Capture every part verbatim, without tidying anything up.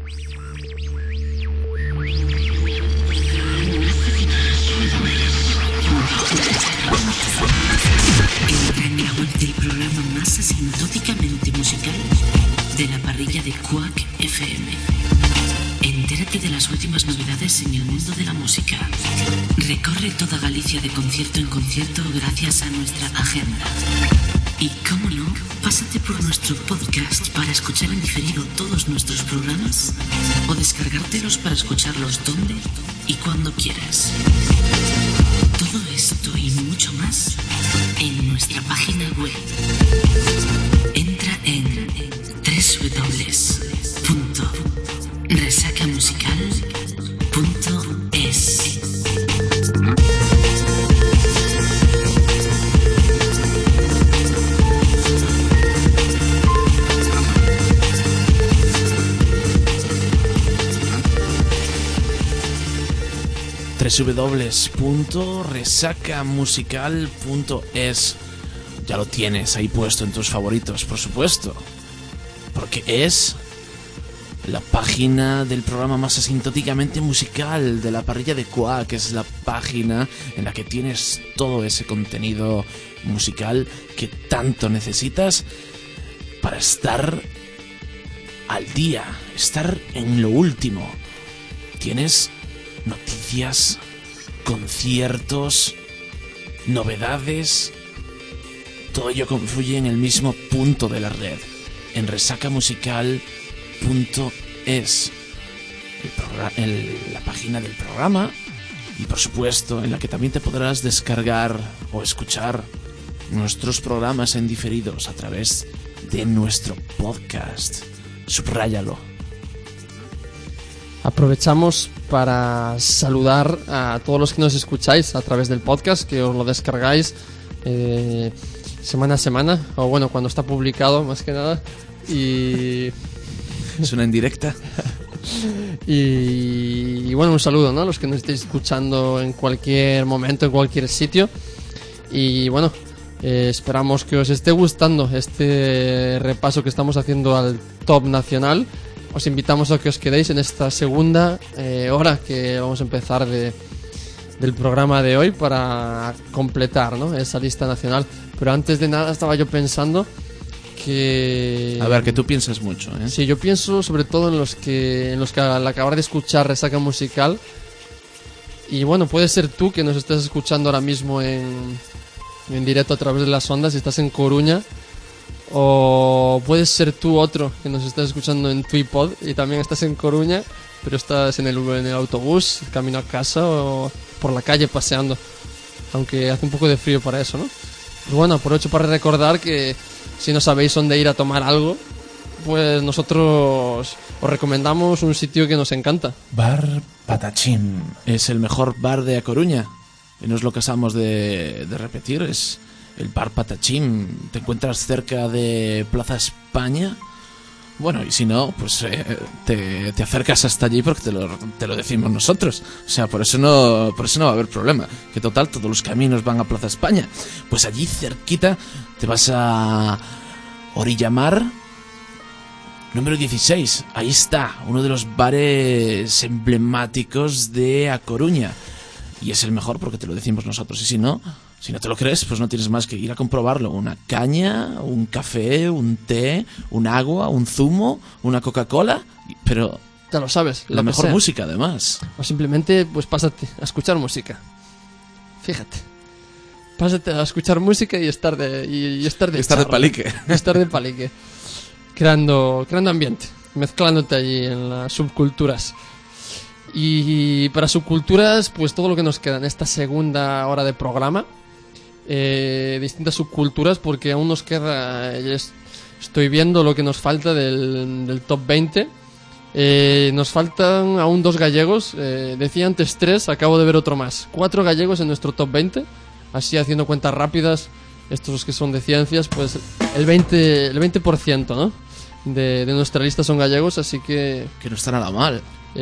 Entra en la web del programa más asintóticamente musical de la parrilla de Quack F M. Entérate de las últimas novedades en el mundo de la música. Recorre toda Galicia de concierto en concierto gracias a nuestra agenda. Y cómo no, pásate por nuestro podcast para escuchar en diferido todos nuestros programas o descargártelos para escucharlos donde y cuando quieras. Todo esto y mucho más en nuestra página web. Entra en doble u doble u doble u punto resaca musical punto es. doble u doble u doble u punto resaca musical punto es. Ya lo tienes ahí puesto en tus favoritos, por supuesto, porque es la página del programa más asintóticamente musical de la parrilla de Quack. Es la página en la que tienes todo ese contenido musical que tanto necesitas para estar al día, estar en lo último. Tienes noticias, conciertos, novedades, todo ello confluye en el mismo punto de la red, en resaca musical punto es, el programa, el, la página del programa, y por supuesto en la que también te podrás descargar o escuchar nuestros programas en diferidos a través de nuestro podcast. Subráyalo. Aprovechamos para saludar a todos los que nos escucháis a través del podcast, que os lo descargáis eh, semana a semana, o bueno, cuando está publicado más que nada. Y es una indirecta. y, y bueno, un saludo, ¿no?, a los que nos estéis escuchando en cualquier momento, en cualquier sitio. Y bueno, eh, esperamos que os esté gustando este repaso que estamos haciendo al top nacional. Os invitamos a que os quedéis en esta segunda eh, hora que vamos a empezar de, del programa de hoy para completar, ¿no?, esa lista nacional. Pero antes de nada estaba yo pensando que... A ver, que tú piensas mucho, ¿eh? Sí, yo pienso sobre todo en los que, en los que al acabar de escuchar Resaca Musical, y bueno, puede ser tú que nos estés escuchando ahora mismo en, en directo a través de las ondas si estás en Coruña, o puedes ser tú otro que nos estás escuchando en tu iPod y también estás en Coruña, pero estás en el, en el autobús, camino a casa o por la calle paseando, aunque hace un poco de frío para eso, ¿no? Pues bueno, aprovecho para recordar que si no sabéis dónde ir a tomar algo, pues nosotros os recomendamos un sitio que nos encanta. Bar Patachín es el mejor bar de A Coruña, y no es lo que acabamos de, de repetir, es el Bar Patachín. Te encuentras cerca de Plaza España. Bueno, y si no, pues eh, te, te acercas hasta allí porque te lo, te lo decimos nosotros. O sea, por eso no por eso no va a haber problema. Que total, todos los caminos van a Plaza España. Pues allí cerquita te vas a Orillamar número dieciséis. Ahí está, uno de los bares emblemáticos de A Coruña. Y es el mejor porque te lo decimos nosotros. Y si no, si no te lo crees, pues no tienes más que ir a comprobarlo. Una caña, un café, un té, un agua, un zumo, una Coca-Cola. Pero ya lo sabes, la mejor música además. O simplemente pues pásate a escuchar música. Fíjate, pásate a escuchar música y estar de y, y estar de, y estar de palique. Y estar de palique. Creando, creando ambiente, mezclándote allí en las subculturas. Y para subculturas, pues todo lo que nos queda en esta segunda hora de programa. Eh, distintas subculturas, porque aún nos queda, eh, estoy viendo lo que nos falta del, del top veinte. Eh, nos faltan aún dos gallegos, eh, decía antes tres, acabo de ver otro más. Cuatro gallegos en nuestro top veinte, así haciendo cuentas rápidas, estos que son de ciencias, pues el veinte, el veinte por ciento, ¿no?, de, de nuestra lista son gallegos, así que... Que no está nada mal.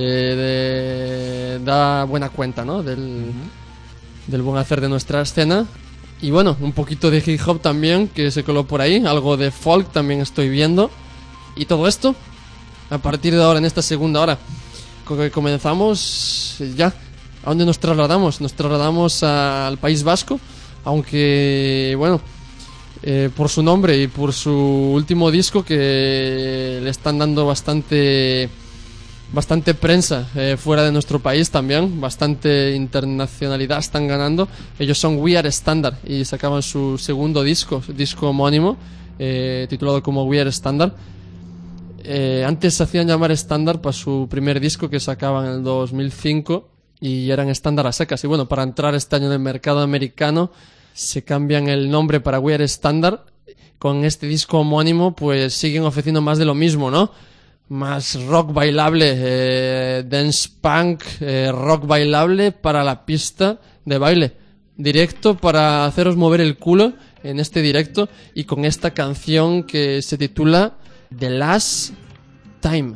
Eh, de, da buena cuenta, ¿no?, del, uh-huh. del buen hacer de nuestra escena. Y bueno, un poquito de hip hop también, que se coló por ahí, algo de folk también estoy viendo. Y todo esto a partir de ahora, en esta segunda hora, con que comenzamos ya. ¿A dónde nos trasladamos? Nos trasladamos a, al País Vasco, aunque, bueno, eh, por su nombre y por su último disco, que le están dando bastante bastante prensa eh, fuera de nuestro país también, bastante internacionalidad están ganando. Ellos son We Are Standard y sacaban su segundo disco, su disco homónimo, eh, titulado como We Are Standard. Eh, antes se hacían llamar Standard para su primer disco que sacaban en el dos mil cinco y eran Standard a secas. Y bueno, para entrar este año en el mercado americano se cambian el nombre para We Are Standard. Con este disco homónimo pues siguen ofreciendo más de lo mismo, ¿no? Más rock bailable, eh, dance punk, eh, rock bailable para la pista de baile. Directo para haceros mover el culo en este directo y con esta canción que se titula The Last Time.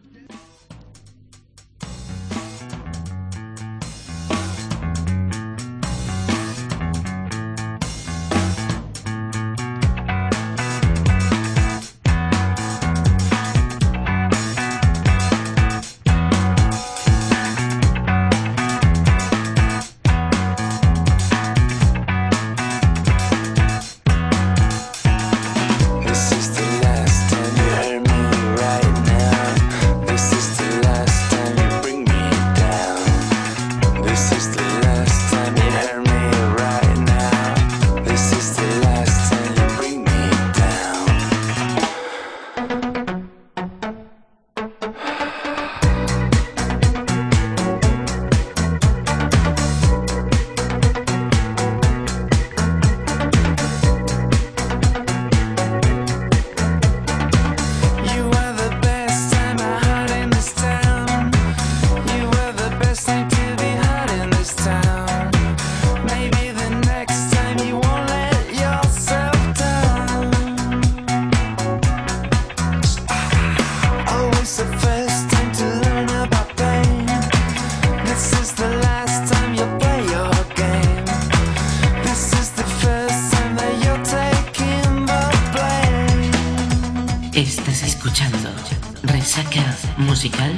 Estás escuchando Resaca Musical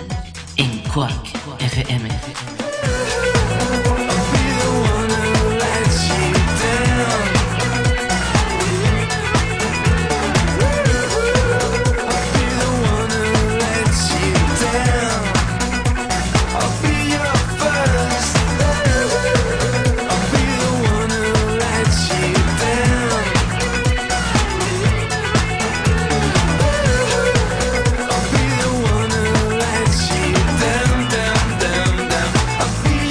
en Quack F M. Be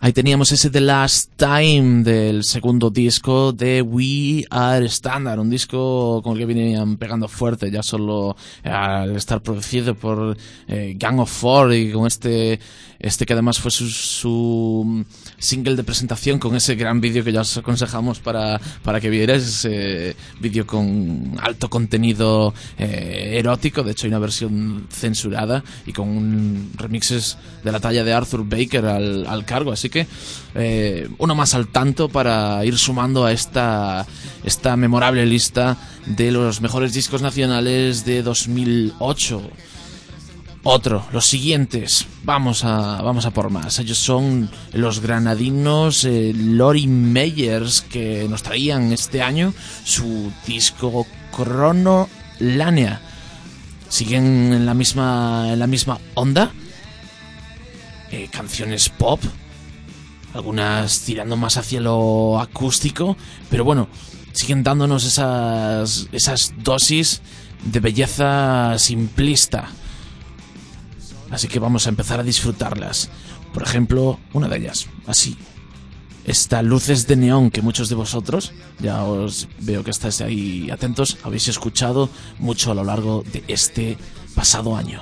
Ahí teníamos ese The Last Time del segundo disco de We Are Standard, un disco con el que venían pegando fuerte ya solo al estar producido por eh, Gang of Four, y con este este que además fue su, su single de presentación, con ese gran vídeo que ya os aconsejamos para, para que vierais, ese vídeo con alto contenido eh, erótico. De hecho hay una versión censurada y con un remixes de la talla de Arthur Baker al, al cargo, así que eh, uno más al tanto para ir sumando a esta, esta memorable lista de los mejores discos nacionales de dos mil ocho. Otro, los siguientes, vamos a, vamos a por más. Ellos son los granadinos eh, Lori Meyers, que nos traían este año su disco Chronolania. Siguen en la misma, en la misma onda, eh, canciones pop, algunas tirando más hacia lo acústico, pero bueno, siguen dándonos esas, esas dosis de belleza simplista. Así que vamos a empezar a disfrutarlas. Por ejemplo, una de ellas, así, esta Luces de Neón, que muchos de vosotros, ya os veo que estáis ahí atentos, habéis escuchado mucho a lo largo de este pasado año.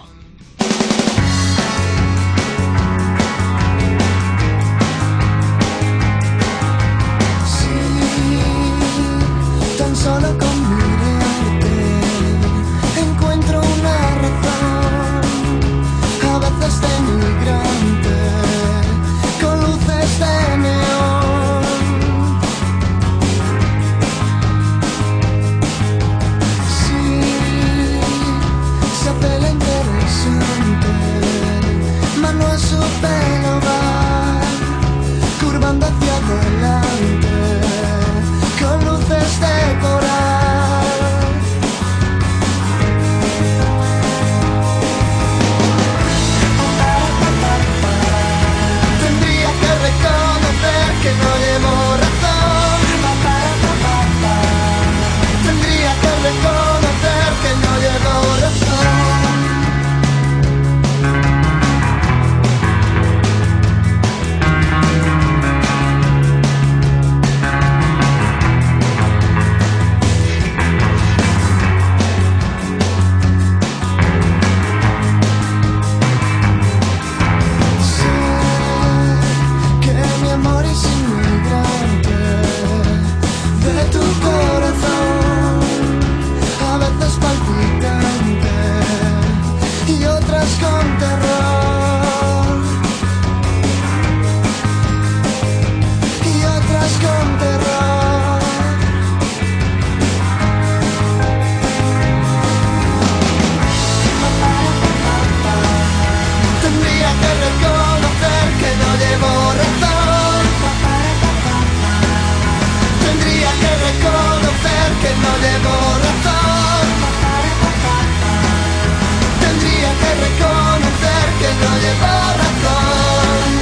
Sí, tan solo con mirarte encuentro una razón, a veces de migrante, con luces de neón. Sí, se hace la interesante, mano a su pelo va, curvando hacia adelante, con luces de coral. Tendría que reconocer que no llevo razón. Tendría que reconocer que no llevo razón. Con terror y otras con terror. Tendría que reconocer que no llevo razón. Tendría que reconocer que no llevo razón. Tendría que reconocer que no llevo razón.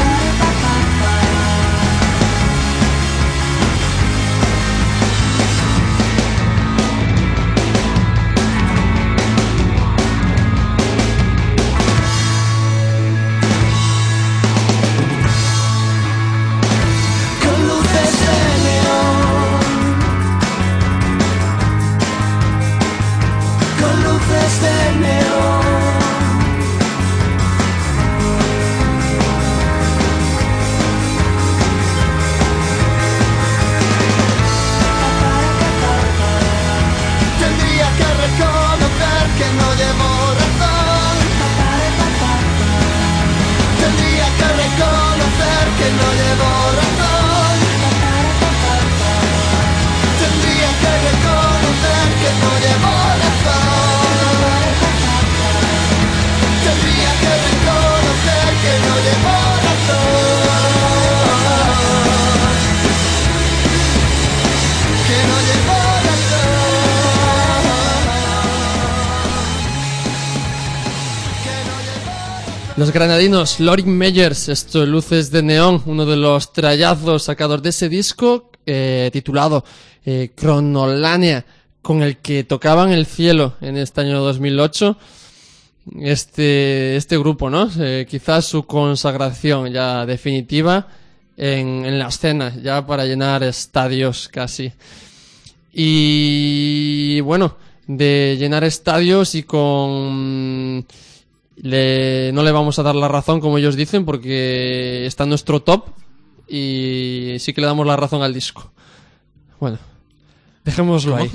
Con luces de neón, con luces de neón. Tendría que reconocer que no llevo razón. Tendría que reconocer que no llevo razón. Tendría que reconocer que no llevo razón. Tendría que reconocer que no llevo razón. Que no llevo razón. Los granadinos Lori Meyers, esto Luces de Neón, uno de los trallazos sacados de ese disco eh, titulado eh, Chronolania, con el que tocaban el cielo en este año dos mil ocho. Este, este grupo, ¿no? Eh, quizás su consagración ya definitiva en, en la escena, ya para llenar estadios casi. Y bueno, de llenar estadios y con... Le, no le vamos a dar la razón, como ellos dicen, porque está en nuestro top y sí que le damos la razón al disco. Bueno, dejémoslo ahí.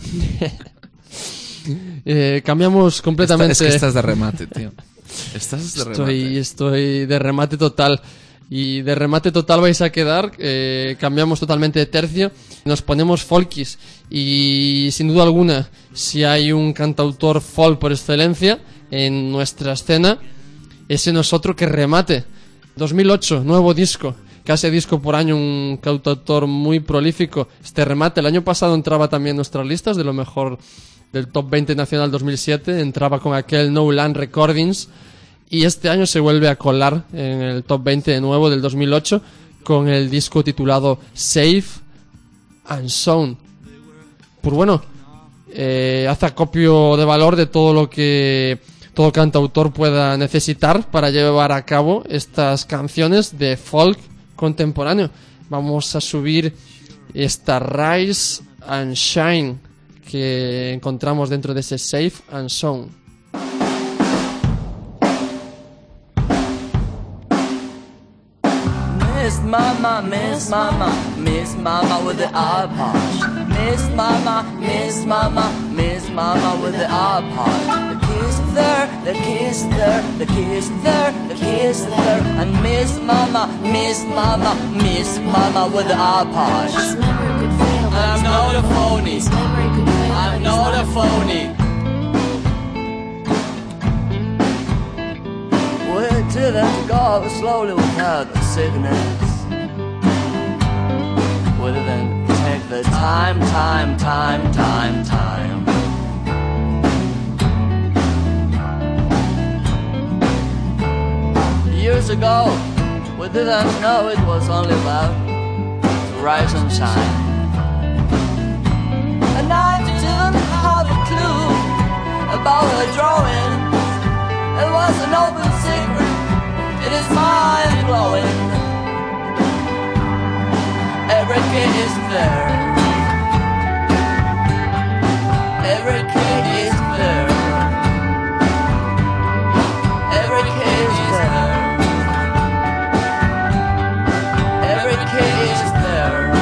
eh, cambiamos completamente. Está, es que estás de remate, tío. Estás de estoy, remate. Estoy de remate total. Y de remate total vais a quedar. Eh, cambiamos totalmente de tercio. Nos ponemos folkies. Y sin duda alguna, si hay un cantautor folk por excelencia en nuestra escena, ese no es otro que Remate. dos mil ocho, nuevo disco. Casi disco por año, un cantautor muy prolífico. Este Remate, el año pasado entraba también en nuestras listas de lo mejor del Top veinte Nacional dos mil siete. Entraba con aquel No Land Recordings. Y este año se vuelve a colar en el Top veinte de nuevo del dos mil ocho con el disco titulado Safe and Sound. Pues bueno, eh, hace acopio de valor de todo lo que todo cantautor pueda necesitar para llevar a cabo estas canciones de folk contemporáneo. Vamos a subir esta Rise and Shine que encontramos dentro de ese Safe and Sound. Miss Mama, Miss Mama, Miss Mama with the iPod. Miss Mama, Miss Mama, Miss Mama with the iPod. The kiss there, the kiss there, the kiss there, the kiss there. And Miss Mama, Miss Mama, Miss Mama with the iPod. This memory could fail, but I'm it's not a phony. This memory could fail, but I'm it's not a phony. We didn't go slowly without the sickness. We didn't take the time, time, time, time, time. Years ago, we didn't know it was only about to rise and shine. And I didn't have a clue about the drawing. It was an open secret. It is mind blowing. Every kid is there. Every kid is there. Every kid is there. Every kid is there.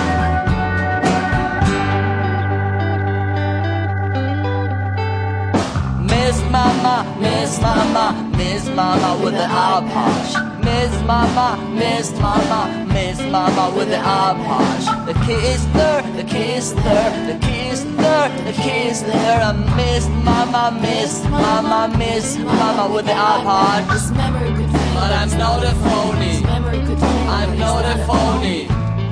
Miss Mama, Miss Mama, Miss Mama with the iPod. Miss Mama, Miss Mama, Miss Mama with the iPod. The kiss there, the kiss there, the kiss there, the kiss there. And Miss Mama, Miss Mama, Miss Mama with the iPod. This memory could fail, But I'm it's not a phony. This memory could fail, but I'm it's not a phony.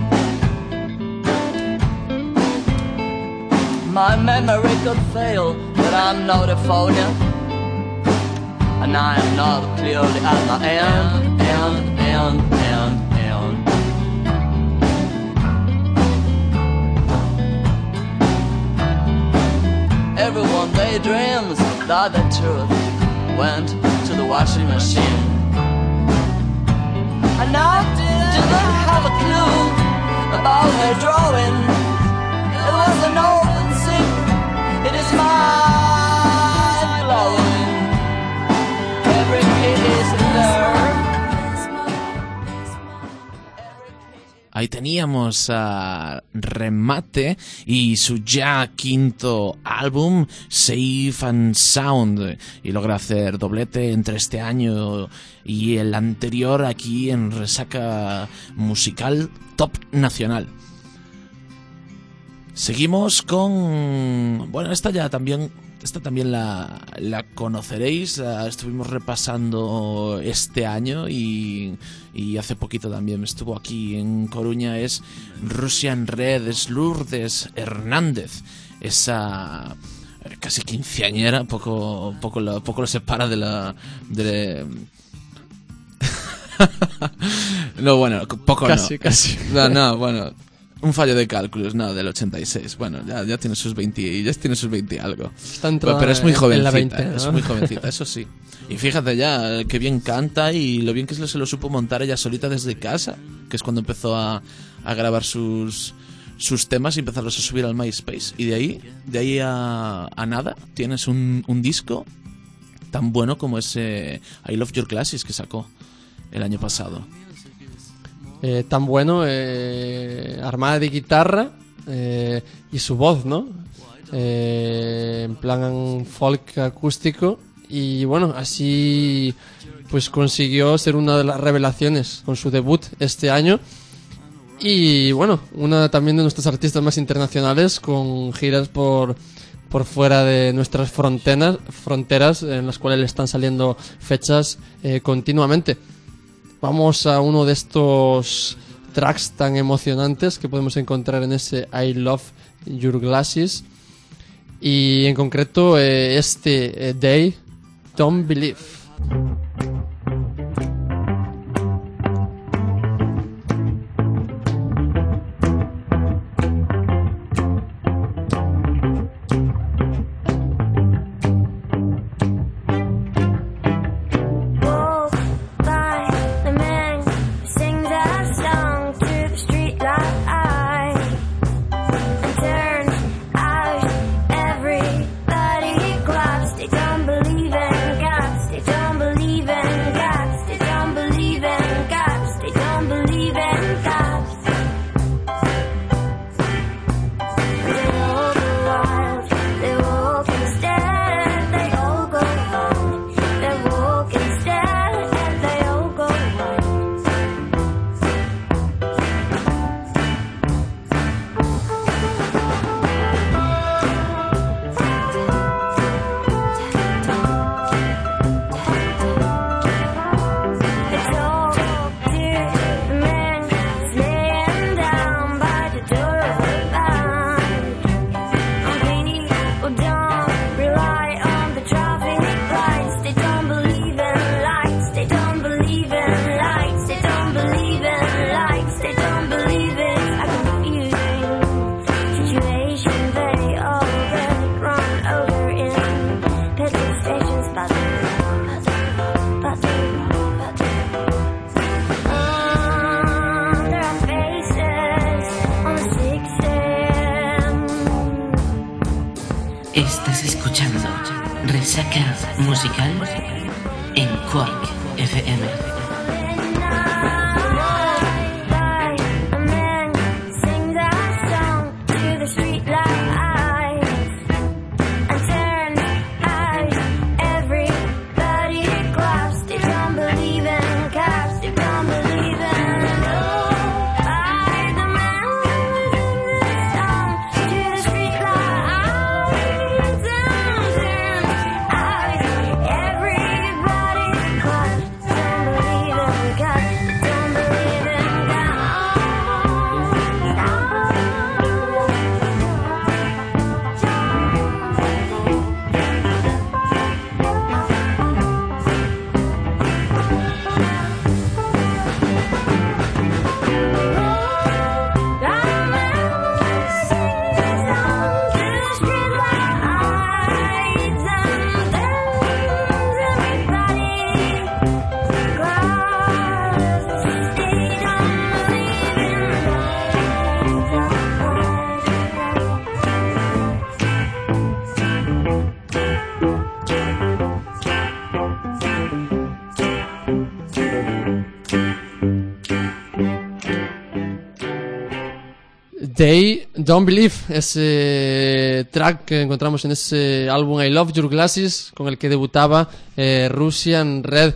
My memory could fail, but I'm not a phony. And I am not clearly at my end, end, end, end, end. Everyone daydreams that the truth went to the washing machine. And I didn't have a clue about her drawing. It was an open secret. It is mind blowing. Every kid is there. Ahí teníamos a Remate y su ya quinto álbum, Safe and Sound, y logra hacer doblete entre este año y el anterior aquí en Resaca Musical Top Nacional. Seguimos con... Bueno, esta ya también... Esta también la, la conoceréis, la estuvimos repasando este año y, y hace poquito también estuvo aquí en Coruña. Es Russian Red, es Lourdes Hernández, esa casi quinceañera, poco, poco, lo, poco lo separa de la... De... no, bueno, poco Casi, no. casi. No, no, bueno... Un fallo de cálculos, no, del ochenta y seis. Bueno, ya, ya tiene sus veinte, ya tiene sus veinte y algo. Está entrada Pero es muy en- en jovencita, la veinte, ¿no? es muy jovencita, eso sí. Y fíjate ya, qué bien canta y lo bien que se lo supo montar ella solita desde casa, que es cuando empezó a, a grabar sus, sus temas y empezarlos a subir al MySpace. Y de ahí, de ahí a, a nada, tienes un, un disco tan bueno como ese I Love Your Glasses que sacó el año pasado. Eh, tan bueno, eh, armada de guitarra eh, y su voz, ¿no? Eh, en plan folk acústico. Y bueno, así pues consiguió ser una de las revelaciones con su debut este año. Y bueno, una también de nuestros artistas más internacionales, con giras por, por fuera de nuestras fronteras, fronteras en las cuales le están saliendo fechas eh, continuamente. Vamos a uno de estos tracks tan emocionantes que podemos encontrar en ese I Love Your Glasses. Y en concreto eh, este eh, Day, Don't Believe. Estás escuchando Resaca Musical en Quack F M. Day, Don't Believe, ese track que encontramos en ese álbum I Love Your Glasses, con el que debutaba eh, Russian Red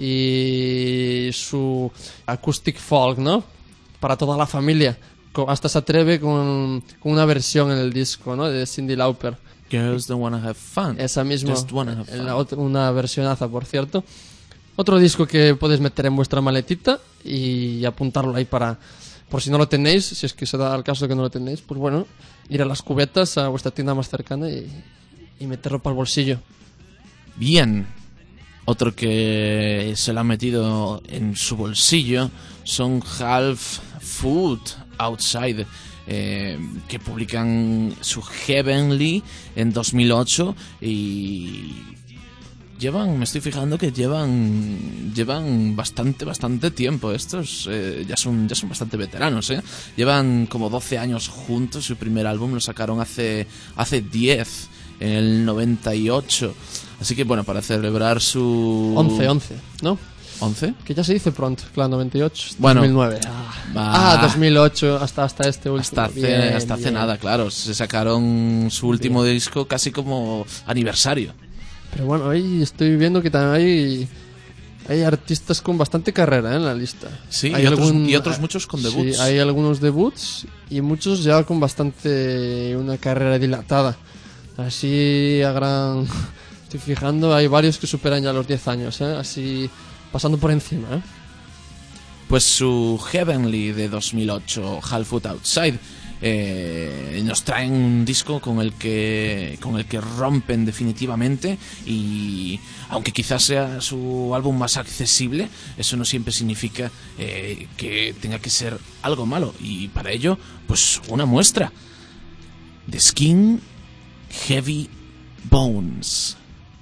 y su acoustic folk, ¿no? Para toda la familia. Hasta se atreve con, con una versión en el disco, ¿no? De Cyndi Lauper. Girls Don't Wanna Have Fun. Esa misma, Just wanna have fun. la otra, una versionaza, por cierto. Otro disco que podéis meter en vuestra maletita y apuntarlo ahí para... Por si no lo tenéis, si es que se da el caso de que no lo tenéis, pues bueno, ir a las cubetas, a vuestra tienda más cercana y, y meterlo para el bolsillo. Bien. Otro que se lo ha metido en su bolsillo son Half Food Outside. eh, que publican su Heavenly en dos mil ocho y llevan, me estoy fijando que llevan llevan bastante bastante tiempo. Estos eh, ya son ya son bastante veteranos, ¿eh? Llevan como doce años juntos. Su primer álbum lo sacaron hace hace diez, en el noventa y ocho. Así que bueno, para celebrar su once, once, ¿no? ¿once? Que ya se dice pronto, claro, noventa y ocho, Bueno, dos mil nueve. Ah, va. ah, dos mil ocho, hasta, hasta este último. Hasta hace, bien, hasta hace bien. nada, claro. Se sacaron su último bien. disco casi como aniversario. Pero bueno, ahí estoy viendo que también hay, hay artistas con bastante carrera, ¿eh?, en la lista. Sí, hay y, otros, algún, y otros muchos con debuts. Sí, hay algunos debuts y muchos ya con bastante una carrera dilatada. Así a gran... Estoy fijando, hay varios que superan ya los diez años, ¿eh? Así pasando por encima, ¿eh? Pues su Heavenly de dos mil ocho, Half Foot Outside, eh, nos traen un disco con el que con el que rompen definitivamente, y aunque quizás sea su álbum más accesible, eso no siempre significa eh, que tenga que ser algo malo, y para ello, pues una muestra: The Skin, Heavy Bones.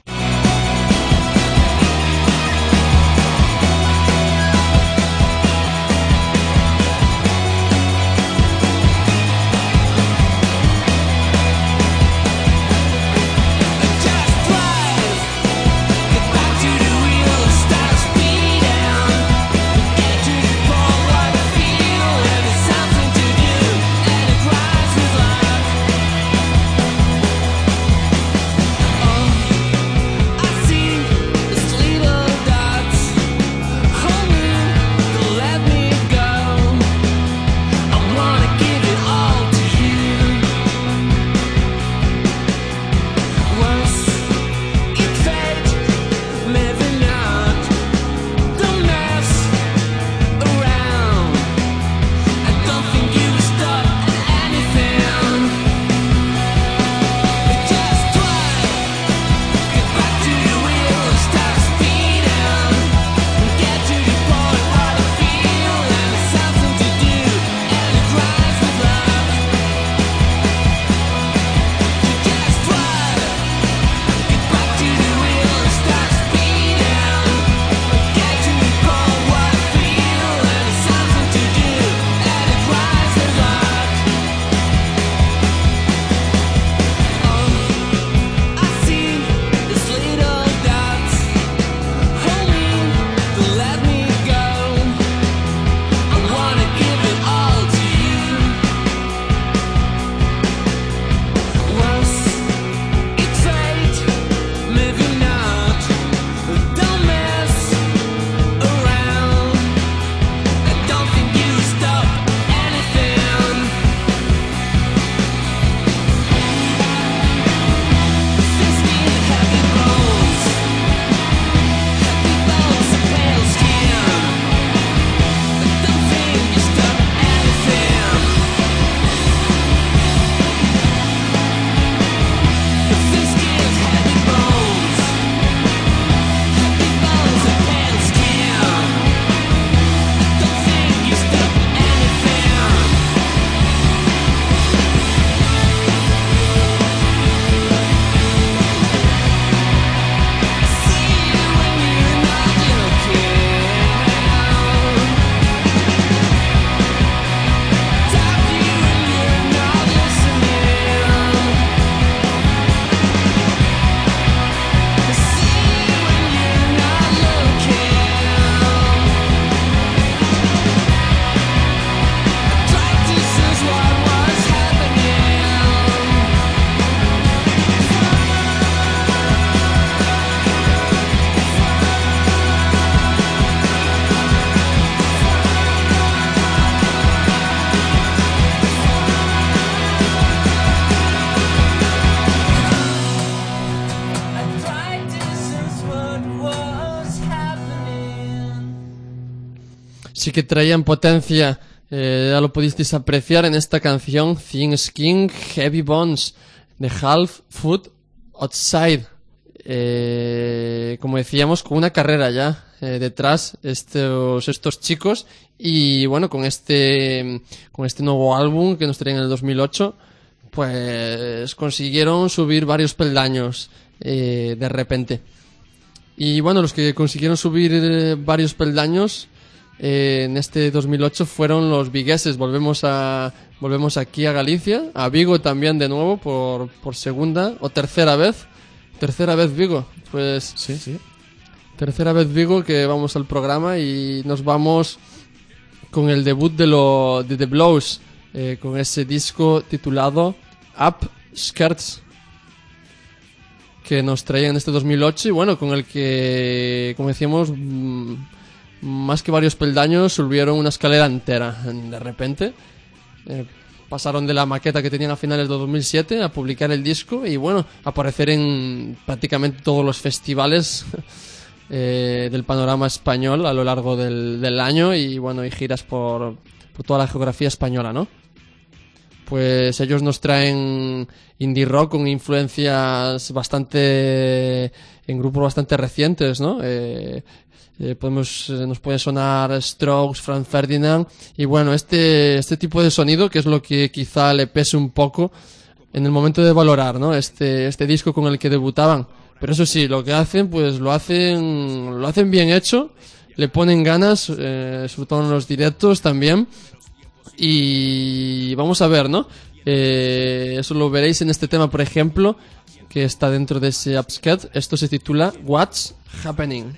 Sí que traían potencia, eh, ya lo pudisteis apreciar en esta canción, Thin Skin, Heavy Bones, de Half Foot Outside. Eh, como decíamos, con una carrera ya eh, detrás estos, estos chicos, y bueno, con este, con este nuevo álbum que nos traen en el dos mil ocho, pues consiguieron subir varios peldaños eh, de repente. Y bueno, los que consiguieron subir eh, varios peldaños eh, en este dos mil ocho fueron los vigueses. Volvemos a volvemos aquí a Galicia, a Vigo también de nuevo por, por segunda o tercera vez. Tercera vez Vigo, pues Sí, sí. tercera vez Vigo que vamos al programa, y nos vamos con el debut de, lo, de The Blows, eh, con ese disco titulado Up Skirts, que nos traían en este dos mil ocho, y bueno, con el que, como decíamos, mmm, más que varios peldaños, subieron una escalera entera de repente. Eh, pasaron de la maqueta que tenían a finales de dos mil siete a publicar el disco, y bueno, aparecer en prácticamente todos los festivales eh, del panorama español a lo largo del, del año, y bueno, y giras por, por toda la geografía española, ¿no? Pues ellos nos traen indie rock con influencias bastante, en grupos bastante recientes, ¿no? Eh, eh, podemos, eh, nos puede sonar Strokes, Franz Ferdinand, y bueno, este, este tipo de sonido, que es lo que quizá le pese un poco en el momento de valorar, ¿no? Este, este disco con el que debutaban. Pero eso sí, lo que hacen, pues lo hacen, lo hacen bien hecho, le ponen ganas, eh, sobre todo en los directos también. Y vamos a ver, ¿no? Eh, eso lo veréis en este tema, por ejemplo, que está dentro de ese Upskirt. Esto se titula What's Happening.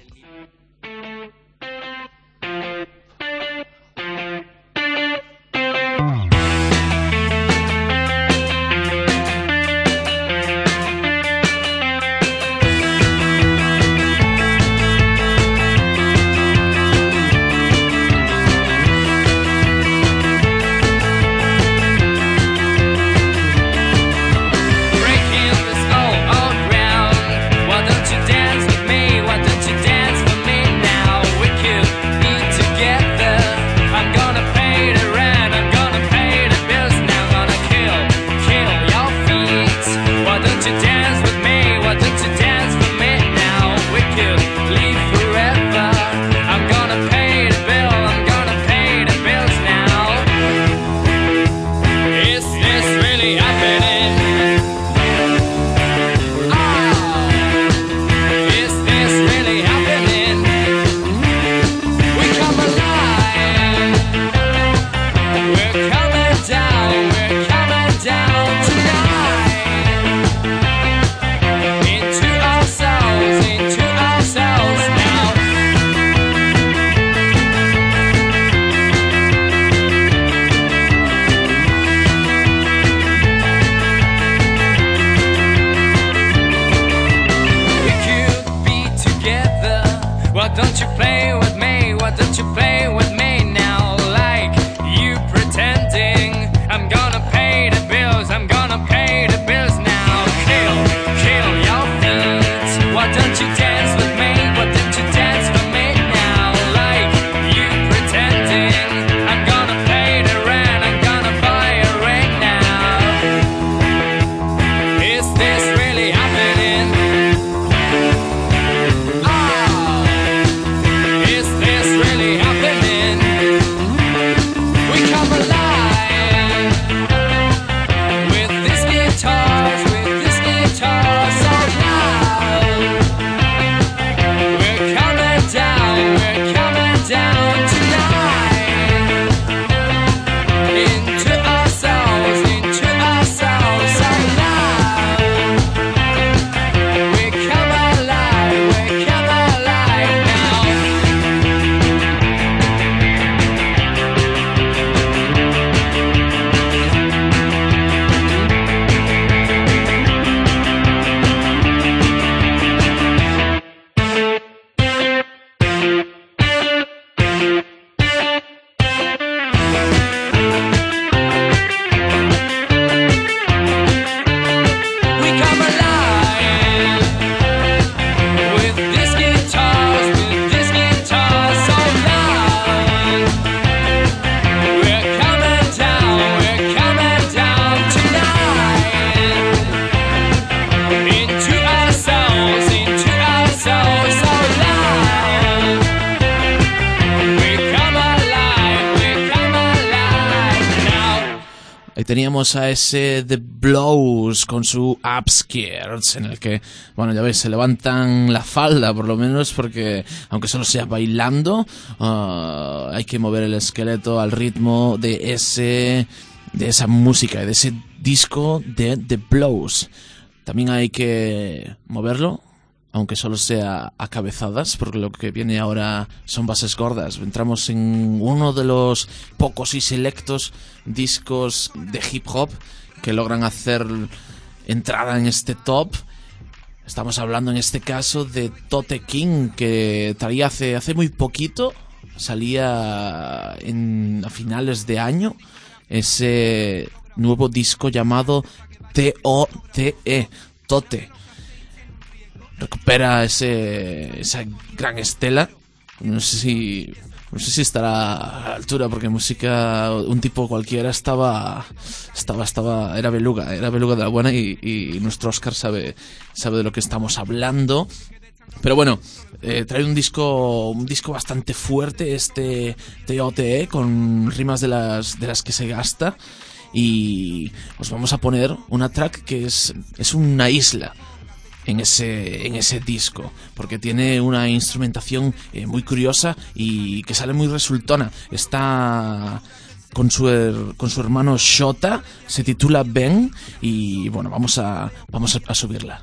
Ahí teníamos a ese The Blows con su Upskirts, en el que, bueno, ya veis, se levantan la falda por lo menos, porque aunque solo sea bailando, uh, hay que mover el esqueleto al ritmo de ese, de esa música, de ese disco de The Blows. También hay que moverlo, aunque solo sea a cabezadas, porque lo que viene ahora son bases gordas. Entramos en uno de los pocos y selectos discos de hip hop que logran hacer entrada en este top. Estamos hablando en este caso de Tote King, que traía hace, hace muy poquito, salía en, a finales de año, ese nuevo disco llamado T O T E, Tote. Recupera ese, esa gran estela. No sé si no sé si estará a la altura, porque música un tipo cualquiera estaba estaba estaba era beluga, era beluga de la buena, y, y nuestro Oscar sabe sabe de lo que estamos hablando. Pero bueno, eh, trae un disco un disco bastante fuerte, este T O T E, con rimas de las de las que se gasta, y os vamos a poner una track que es es una isla en ese en ese disco, porque tiene una instrumentación eh, muy curiosa y que sale muy resultona. Está con su her, con su hermano Shota, se titula Ben, y bueno, vamos a vamos a, a subirla.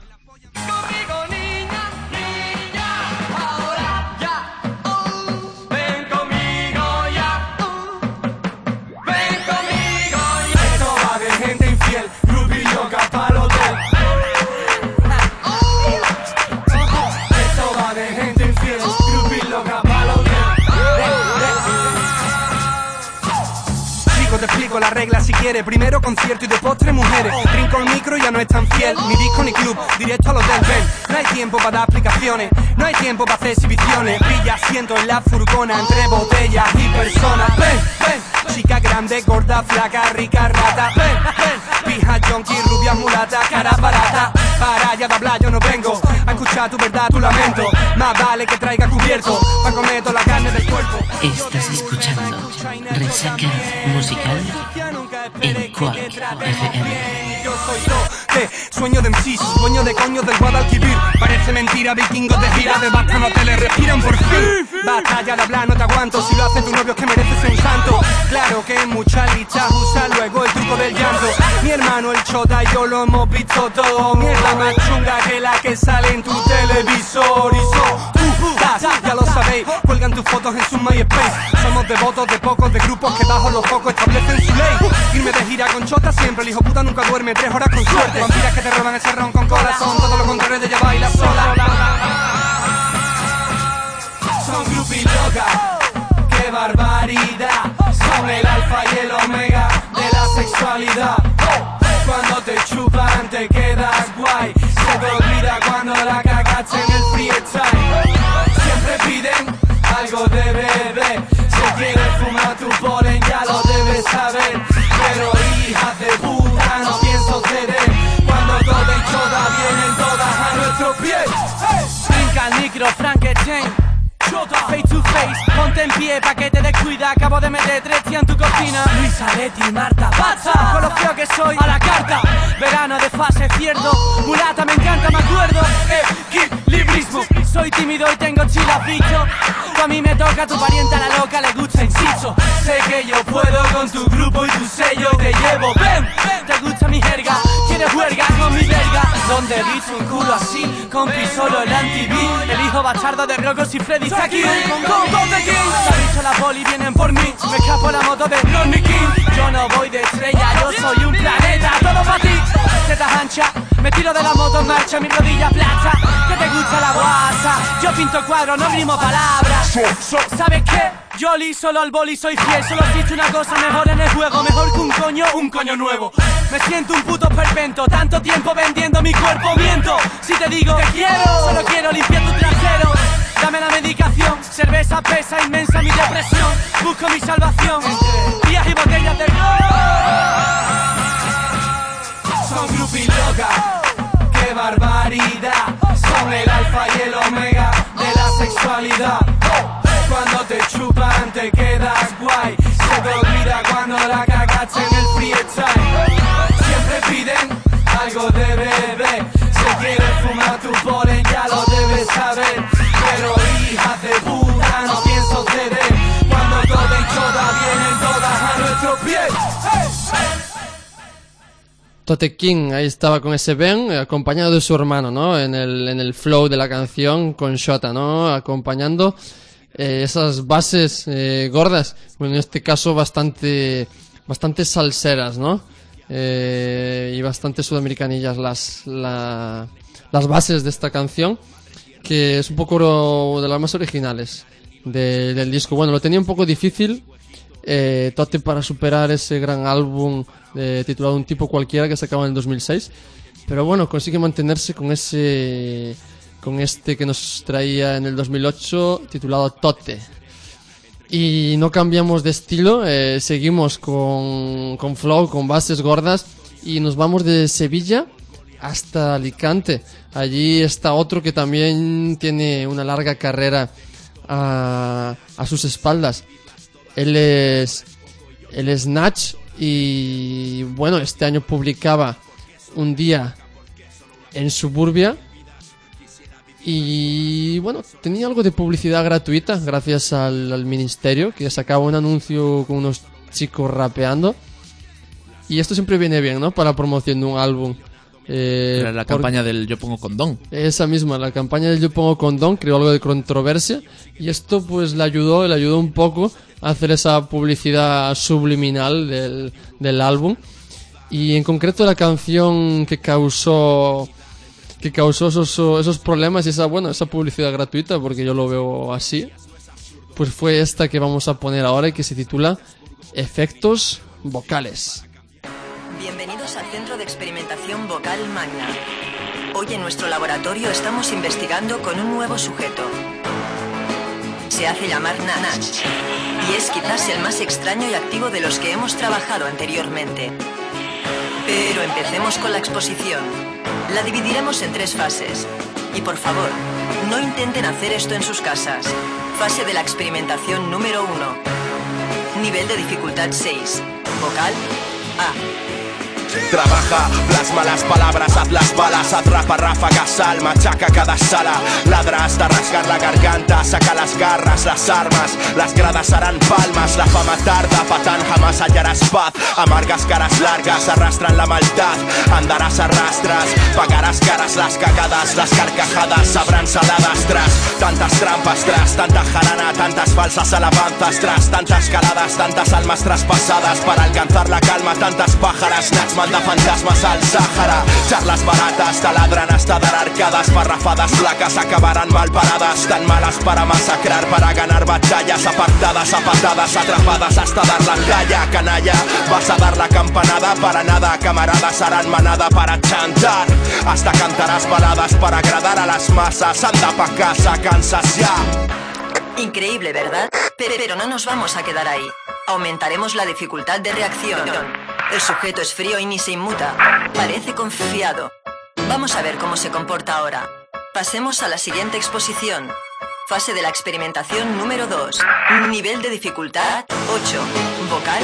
Te explico la regla si quieres. Primero concierto y de postre mujeres. Trinco el micro y ya no es tan fiel. Ni disco ni club, directo a los del Ben. No hay tiempo para dar explicaciones, no hay tiempo para hacer exhibiciones. Brilla asiento en la furgona entre botellas y personas. Ven, ven, chica grande, gorda, flaca, rica, rata. Ven, ven, pija, junkie, rubia, mulata, cara barata. Para ya de hablar yo no vengo a escuchar tu verdad, tu lamento. Más vale que traiga cubierto pa' comer toda la carne del cuerpo. Estás escuchando Resaca Musical en Quack F M. Yo soy Tote, sueño de M Cs, dueño de coños del Guadalquivir. Parece mentira, vikingos de gira, devastan hoteles, respiran por fin. Batalla de hablar, no te aguanto, si lo hace tu novio es que mereces ser un santo. Claro que en muchas listas usa luego el truco del llanto. Mi hermano el Chota y yo lo hemos visto todo. Mierda más chunga que la que sale en tu televisor. Y so, tú, das, ya lo sabéis, cuelgan tus fotos en su MySpace. Somos devotos de pocos, de grupos que bajo los focos establecen su ley. Irme de gira con Chota siempre, el hijo puta nunca duerme, tres horas con suerte. Vampiras que te roban ese ron con corazón, todo lo contrario de ella baila sola. Son groupies locas, qué barbaridad. Son el alfa y el omega de la sexualidad. Cuando te chupan te quedas guay, se te olvida cuando la cagaste en el freestyle. Siempre piden algo de beber, si quieres fumar tu polen ya lo debes saber. Pero hijas de puta no pienso ceder, cuando todo y Chota vienen todas a nuestros pies. Brinca el micro, Frankenstein, face to face, ponte en pie pa' que te descuida. Acabo de meter tres tías en tu cocina. Luisa, Leti, Marta, Pazza, con lo feo que soy, a la carta. Verano de fase cierto, mulata me encanta, me acuerdo. Equilibrismo, soy tímido y tengo chilas, bicho. A mí me toca tu parienta, la loca, le gusta, insisto. Sé que yo puedo con tu grupo y tu sello te llevo. Ven, te gusta mi jerga, quieres huelga con mi verga. Donde he visto un culo así, compi solo el anti-B. El hijo bastardo de Rocos y Freddy está aquí. Con Tote King, se ha dicho la poli, vienen por mí. Me escapo la moto de Ronnie King. Yo no voy de estrella, yo soy un planeta. Todo para ti, tetas anchas. Me tiro de la moto en marcha, mi rodilla plata. Que te gusta la guasa, yo pinto cuadros, no rimo palabras. ¿Sabes qué? Yo li solo al boli soy fiel. Solo existe una cosa mejor en el juego, mejor que un coño, un coño nuevo. Me siento un puto perpento, tanto tiempo vendiendo mi cuerpo, miento. Si te digo te quiero, solo quiero limpiar tu trasero. Dame la medicación, cerveza pesa inmensa mi depresión. Busco mi salvación, días y botellas de son groupies locas, qué barbaridad. Son el alfa y el omega de la sexualidad. Cuando te chupan te quedas guay, Se te olvida cuando la cagaste en el freestyle. Siempre piden algo de beber. Si quieres fumar tu polen ya lo debes saber. Pero hija de puta no pienso ceder. Cuando todo y todas vienen todas a nuestros pies. ¡Hey! Tote King ahí estaba con ese Ben, acompañado de su hermano, ¿no? En el, en el flow de la canción con Shota, ¿no? Acompañando eh, esas bases eh, gordas, bueno, en este caso bastante, bastante salseras, ¿no? Eh, y bastante sudamericanillas las, la, las bases de esta canción, que es un poco de las más originales de, del disco. Bueno, lo tenía un poco difícil eh, Tote para superar ese gran álbum eh, titulado Un tipo cualquiera que sacaba en el dos mil seis, pero bueno, consigue mantenerse con ese con este que nos traía en el dos mil ocho titulado Tote. Y no cambiamos de estilo, eh, seguimos con, con flow, con bases gordas, y nos vamos de Sevilla hasta Alicante. Allí está otro que también tiene una larga carrera a, a sus espaldas. Él es, él es Nach, y bueno, este año publicaba Un día en Suburbia. Y bueno, tenía algo de publicidad gratuita gracias al, al ministerio, que sacaba un anuncio con unos chicos rapeando. Y esto siempre viene bien, ¿no? Para la promoción de un álbum. Eh, Era la por... campaña del Yo Pongo Condón. Esa misma, la campaña del Yo Pongo Condón, creó algo de controversia. Y esto pues le ayudó, le ayudó un poco a hacer esa publicidad subliminal del, del álbum. Y en concreto la canción que causó... que causó esos, esos problemas y esa, bueno, esa publicidad gratuita, porque yo lo veo así, pues fue esta que vamos a poner ahora y que se titula Efectos Vocales. Bienvenidos al Centro de Experimentación Vocal Magna. Hoy en nuestro laboratorio estamos investigando con un nuevo sujeto. Se hace llamar Nanach y es quizás el más extraño y activo de los que hemos trabajado anteriormente. Pero empecemos con la exposición. La dividiremos en tres fases. Y por favor, no intenten hacer esto en sus casas. Fase de la experimentación número uno. Nivel de dificultad seis. Vocal A. Trabaja, plasma las palabras, haz las balas, atrapa ráfagas, sal, machaca cada sala. Ladra hasta rasgar la garganta, saca las garras, las armas. Las gradas harán palmas, la fama tarda, patán jamás hallarás paz. Amargas caras largas arrastran la maldad. Andarás a rastras, pagarás caras las cagadas. Las carcajadas sabrán saladas tras tantas trampas, tras tanta jarana, tantas falsas alabanzas, tras tantas caladas, tantas almas traspasadas. Para alcanzar la calma, tantas pájaras. Nach manda fantasmas al Sáhara. Charlas baratas taladran hasta dar arcadas. Parrafadas flacas acabarán mal paradas. Tan malas para masacrar, para ganar batallas. Apartadas a patadas, atrapadas hasta dar la talla. Canalla, vas a dar la campanada. Para nada, camaradas harán manada para chantar. Hasta cantarás baladas para agradar a las masas. Anda pa' casa, cansas ya. Increíble, ¿verdad? Pero, pero no nos vamos a quedar ahí. Aumentaremos la dificultad de reacción. El sujeto es frío y ni se inmuta. Parece confiado. Vamos a ver cómo se comporta ahora. Pasemos a la siguiente exposición. Fase de la experimentación número dos. Nivel de dificultad ocho. Vocal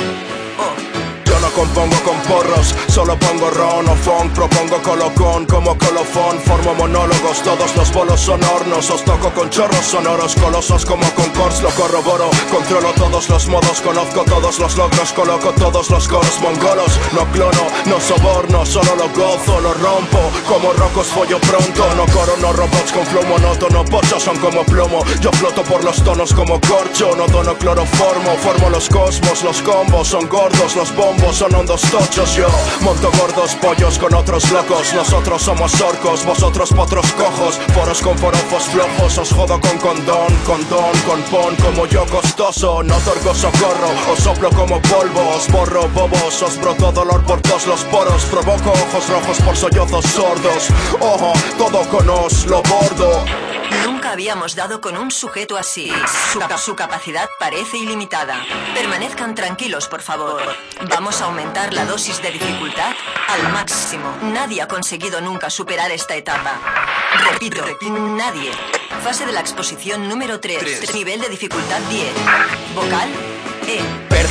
O. Yo no compongo con porros, solo pongo ron o funk. Propongo colocón como colofón. Formo monólogos, todos los bolos son hornos. Os toco con chorros sonoros, colosos como concors. Lo corroboro, controlo todos los modos. Conozco todos los logros, coloco todos los coros mongolos. No clono, no soborno, solo lo gozo. Lo rompo, como rocos follo pronto. No coro, no robots con flow monótono. Pochos son como plomo, yo floto por los tonos como corcho. No dono cloroformo, formo los cosmos. Los combos son gordos, los bombos son hondos tochos. Yo monto gordos pollos con otros locos. Nosotros somos orcos, vosotros potros cojos. Foros con forofos flojos. Os jodo con condón, condón, con pon como yo costoso. No otorgo socorro, os soplo como polvo. Os borro bobos, os broto dolor por todos los poros. Provoco ojos rojos por sollozos sordos. Ojo, todo con os lo bordo. Nunca habíamos dado con un sujeto así. Su, su capacidad parece ilimitada. Permanezcan tranquilos, por favor. Vamos a aumentar la dosis de dificultad al máximo. Nadie ha conseguido nunca superar esta etapa. Repito, nadie. Fase de la exposición número tres. Nivel de dificultad diez. Vocal E.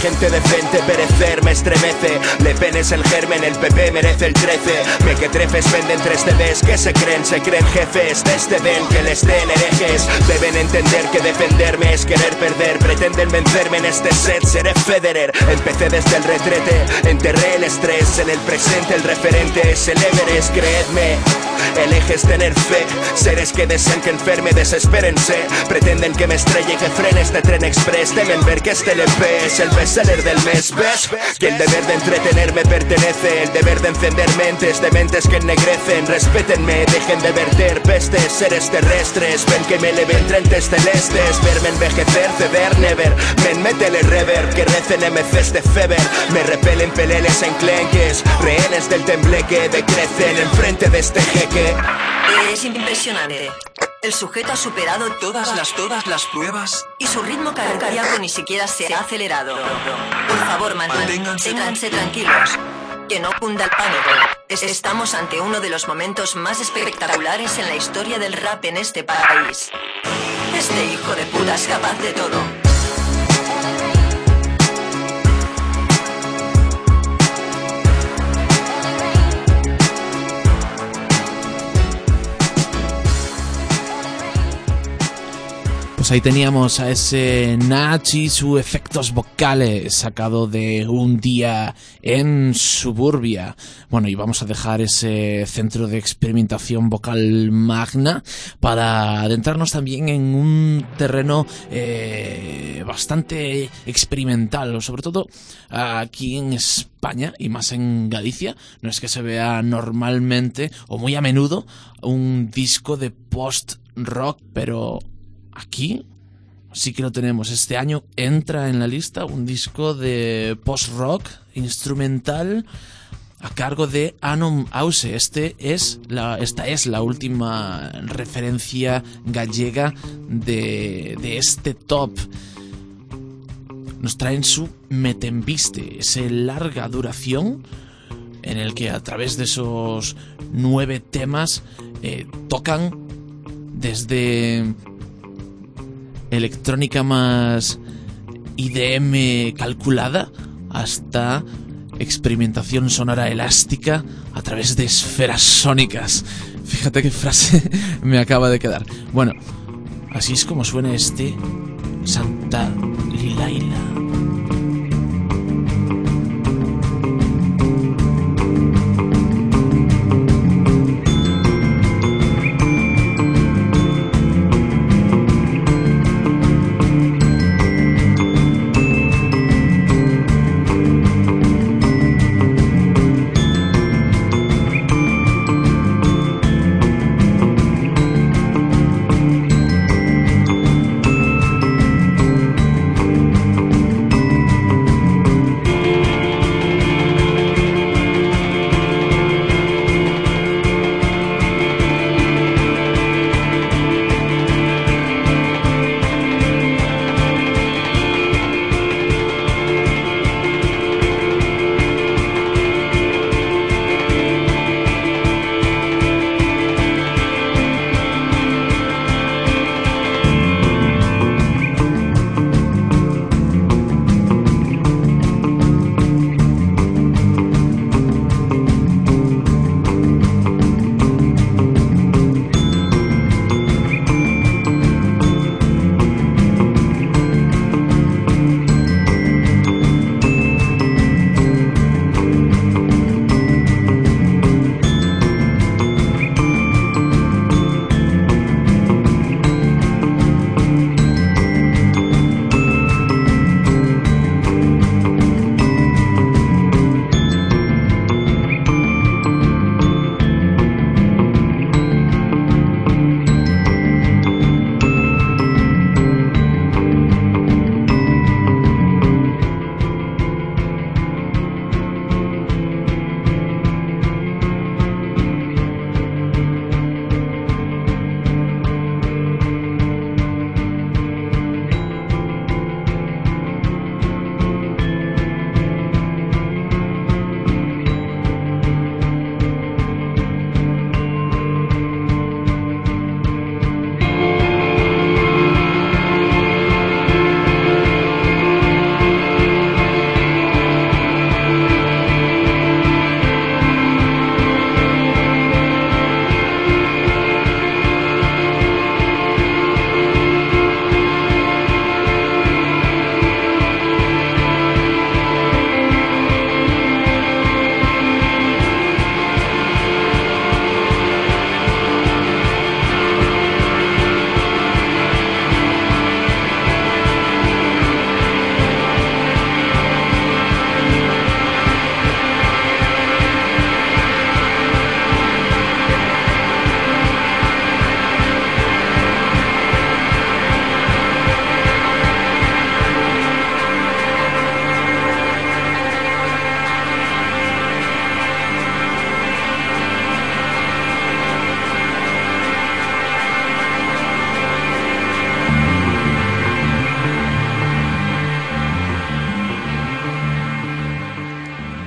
gente decente perecer me estremece. Le Pen es el germen, el P P merece el trece. Mequetrefes venden tres C Ds que se creen, se creen jefes de este den que les den herejes. Deben entender que defenderme es querer perder. Pretenden vencerme en este set, seré Federer. Empecé desde el retrete, enterré el estrés. En el presente el referente es el Everest, creedme. El eje es tener fe. Seres que desean que enferme, desespérense. Pretenden que me estrelle y que frene este tren express. Temen ver que este L P es el bestseller del mes. ¿Ves? Que el deber de entretener me pertenece. El deber de encender mentes de mentes que ennegrecen. Respétenme, dejen de verter pestes. Seres terrestres, ven que me eleven trentes celestes. Verme envejecer, ceder, never. Men, métele reverb, que recen M Cs de fever. Me repelen peleles enclenques. Rehenes del tembleque decrecen enfrente de este jeque. Es impresionante. El sujeto ha superado todas las todas las pruebas y su ritmo cardíaco ni siquiera se ha acelerado. Por favor, manténganse tranquilos. Que no cunda el pánico. Estamos ante uno de los momentos más espectaculares en la historia del rap en este país. Este hijo de puta es capaz de todo. Pues ahí teníamos a ese Nach y sus efectos vocales sacado de Un día en Suburbia. Bueno, y vamos a dejar ese centro de experimentación vocal magna para adentrarnos también en un terreno eh, bastante experimental, sobre todo aquí en España y más en Galicia. No es que se vea normalmente o muy a menudo un disco de post-rock, pero aquí sí que lo tenemos. Este año entra en la lista un disco de post-rock instrumental a cargo de Anom Ause. Este es la, esta es la última referencia gallega de, de este top. Nos traen su Metembiste, ese larga duración en el que a través de esos nueve temas eh, tocan desde electrónica más I D M calculada hasta experimentación sonora elástica a través de esferas sónicas. Fíjate qué frase me acaba de quedar. Bueno, así es como suena este Santa Lilaila.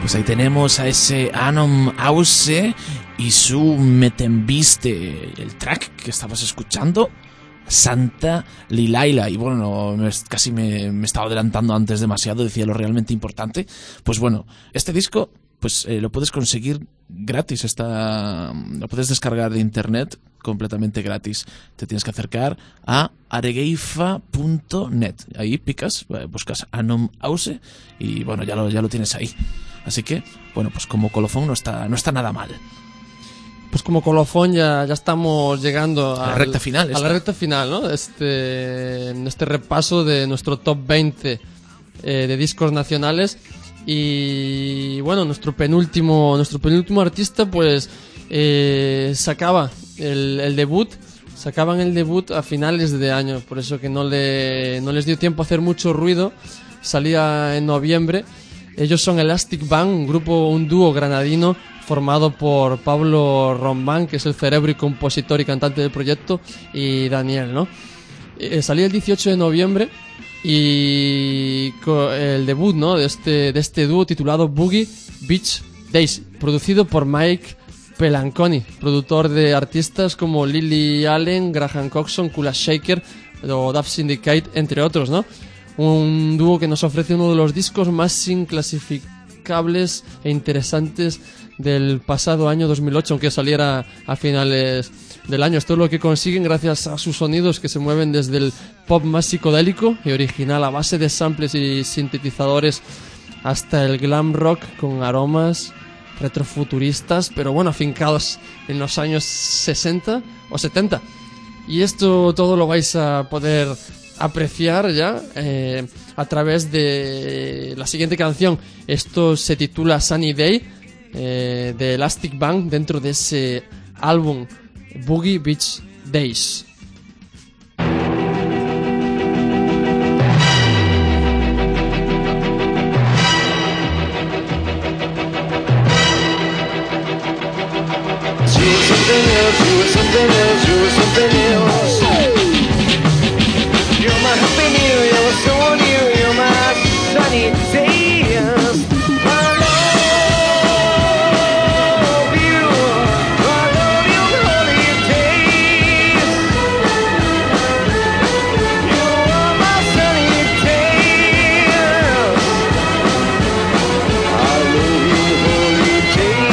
Pues ahí tenemos a ese Anom Ause y su Metembiste, el track que estabas escuchando, Santa Lilaila. Y bueno, me, casi me, me estaba adelantando antes demasiado, decía lo realmente importante. Pues bueno, este disco pues eh, lo puedes conseguir gratis, está, lo puedes descargar de internet completamente gratis. Te tienes que acercar a aregeifa punto net. Ahí picas, buscas Anom Ause y bueno, ya lo, ya lo tienes ahí. Así que, bueno, pues como colofón no está, no está nada mal. Pues como colofón ya, ya estamos llegando a la al, recta final. A la recta final, ¿no? Este, en este repaso de nuestro top veinte eh, de discos nacionales. Y bueno, nuestro penúltimo, nuestro penúltimo artista, pues eh, sacaba el, el debut, sacaban el debut a finales de año, por eso que no le, no les dio tiempo a hacer mucho ruido. Salía en noviembre. Ellos son Elastic Band, un grupo, un dúo granadino formado por Pablo Rombán, que es el cerebro y compositor y cantante del proyecto, y Daniel, ¿no? Eh, salía el dieciocho de noviembre y el debut, ¿no?, de este, de este dúo titulado Boogie Beach Days, producido por Mike Pelanconi, productor de artistas como Lily Allen, Graham Coxon, Kula Shaker o Dub Syndicate, entre otros, ¿no? Un dúo que nos ofrece uno de los discos más inclasificables e interesantes del pasado año dos mil ocho, aunque saliera a finales del año. Esto es lo que consiguen gracias a sus sonidos que se mueven desde el pop más psicodélico y original a base de samples y sintetizadores hasta el glam rock con aromas retrofuturistas, pero bueno, afincados en los años sesenta o setenta. Y esto todo lo vais a poder apreciar ya eh, a través de la siguiente canción. Esto se titula Sunny Day, eh, de Elastic Band, dentro de ese álbum Boogie Beach Days. You're my happy new, you're so new, you're my sunny days. I love you, I love your holidays. You are my sunny days. I love your holidays.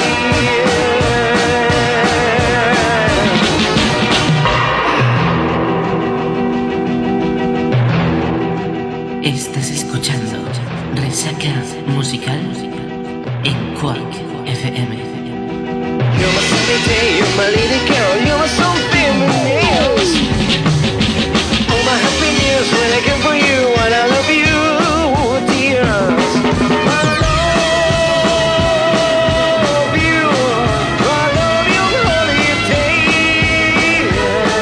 Estás escuchando Resaca Musical en Quack F M. You're my sunny day, you're my lady girl, you're my something news. All my happy news when I came for you, and I love you, dear. I love you, I love your holidays.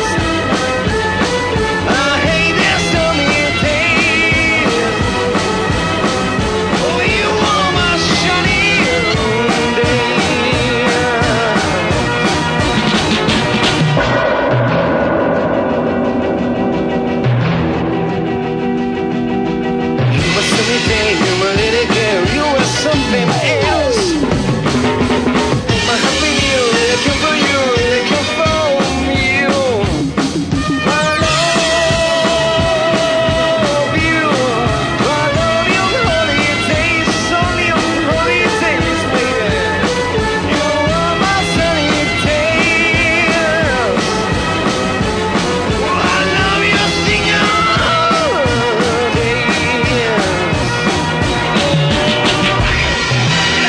I hate their sunny days. Oh, you are my sunny days. You were sunny day, you were little girl, you were something else. My happy new, really came for you, really came from you. I love you, I love your holidays, all your holidays, baby. You are my sunny days. I love your singing days.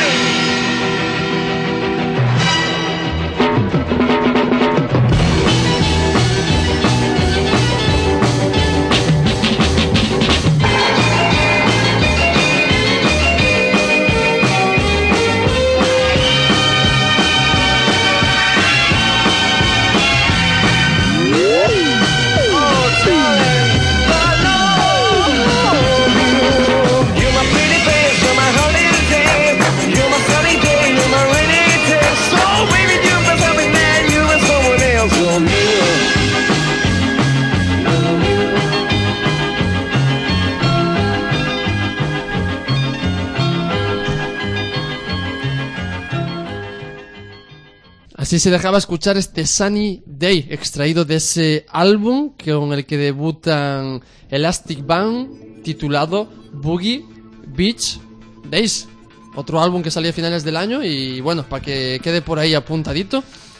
Así se dejaba escuchar este Sunny Day, extraído de ese álbum con el que debutan Elastic Band, titulado Boogie Beach Days. Otro álbum que salía a finales del año y bueno, para que quede por ahí apuntadito.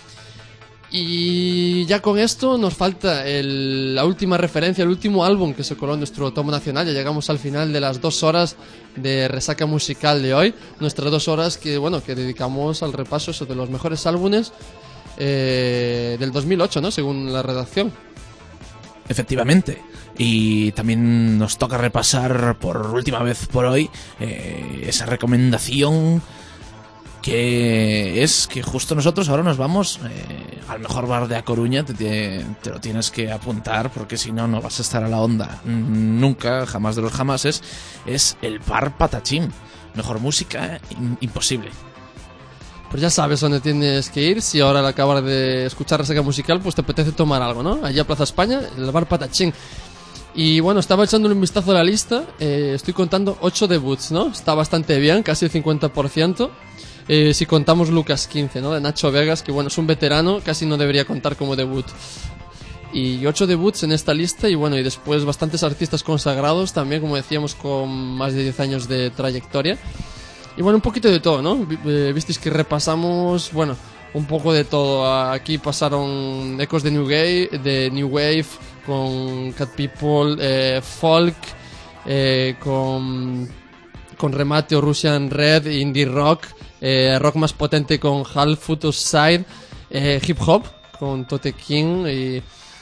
Y ya con esto nos falta el, la última referencia, el último álbum que se coló en nuestro tomo nacional. Ya llegamos al final de las dos horas de resaca musical de hoy. Nuestras dos horas que bueno que dedicamos al repaso eso, de los mejores álbumes eh, del dos mil ocho, ¿no? Según la redacción. Efectivamente. Y también nos toca repasar por última vez por hoy eh, esa recomendación que es que justo nosotros ahora nos vamos eh, al mejor bar de A Coruña. Te, te, te lo tienes que apuntar porque si no, no vas a estar a la onda nunca, jamás de los jamases. Es el Bar Patachín. Mejor música in, imposible. Pues ya sabes dónde tienes que ir. Si ahora al acabar de escuchar resaca musical, pues te apetece tomar algo, ¿no? Allí a Plaza España, el Bar Patachín. Y bueno, estaba echándole un vistazo a la lista. eh, Estoy contando ocho debuts, ¿no? Está bastante bien, casi el cincuenta por ciento. Eh, si contamos Lucas quince, ¿no? De Nacho Vegas, que bueno, es un veterano, casi no debería contar como debut. Y ocho debuts en esta lista y bueno, y después bastantes artistas consagrados también, como decíamos, con más de diez años de trayectoria. Y bueno, un poquito de todo, ¿no? Eh, visteis que repasamos, bueno, un poco de todo. Aquí pasaron ecos de New Wave, de New Wave con Cat People, eh, folk, eh, con, con remate o Russian Red, indie rock, eh, rock más potente con Half Foot of Side, eh, hip hop con Tote King y,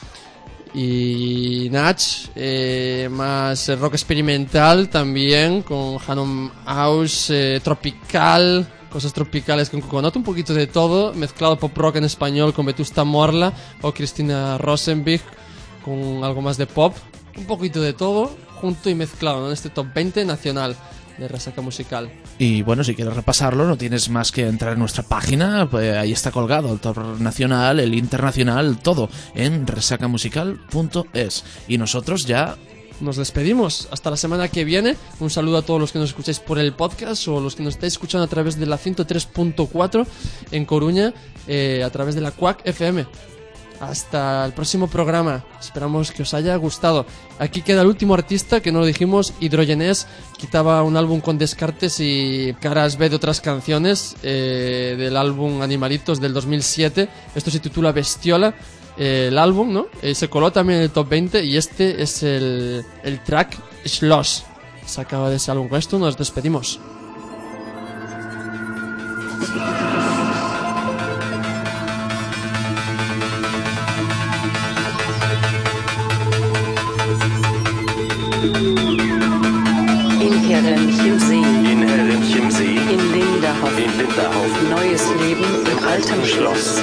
y Natch, eh, más rock experimental también con Hanon House, eh, tropical, cosas tropicales con Coconut, un poquito de todo, mezclado pop rock en español con Vetusta Morla o Cristina Rosenbich con algo más de pop, un poquito de todo junto y mezclado, ¿no? En este top veinte nacional de resaca musical. Y bueno, si quieres repasarlo, no tienes más que entrar en nuestra página, pues ahí está colgado el top nacional, el internacional, todo en resaca musical punto es. Y nosotros ya nos despedimos hasta la semana que viene. Un saludo a todos los que nos escucháis por el podcast o los que nos estáis escuchando a través de la ciento tres punto cuatro en Coruña, eh, a través de la Quack F M. Hasta el próximo programa. Esperamos que os haya gustado. Aquí queda el último artista que no lo dijimos. Hidrogenés quitaba un álbum con Descartes y caras B de otras canciones, eh, del álbum Animalitos del dos mil siete. Esto se titula Bestiola, eh, el álbum, ¿no? Eh, se coló también en el top veinte y este es el, el track Schloss. Se acaba de ese álbum. Con esto nos despedimos. Inherent im See. Inherent im See. In Linderhof. In Linderhof. Neues Leben im alten Schloss.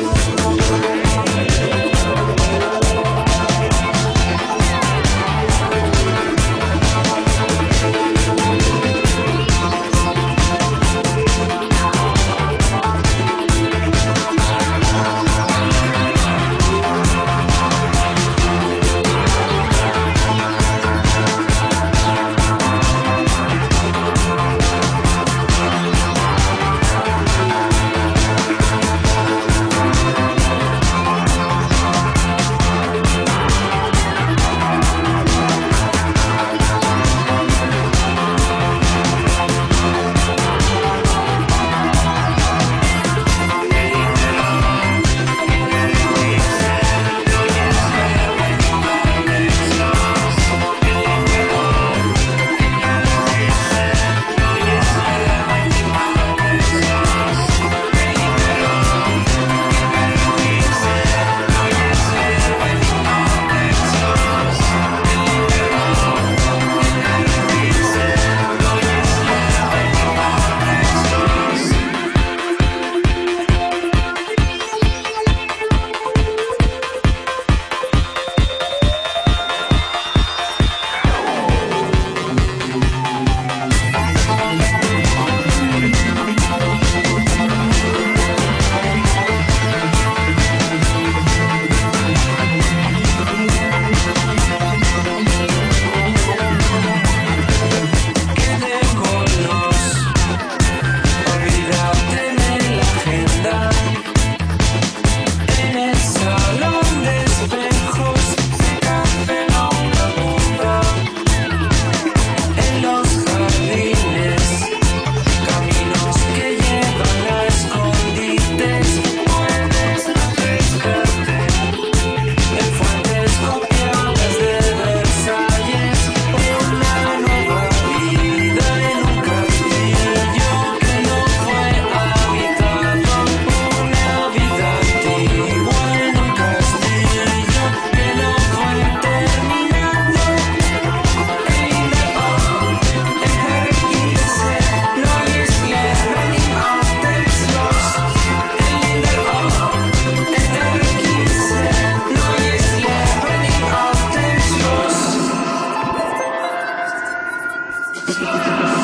Thank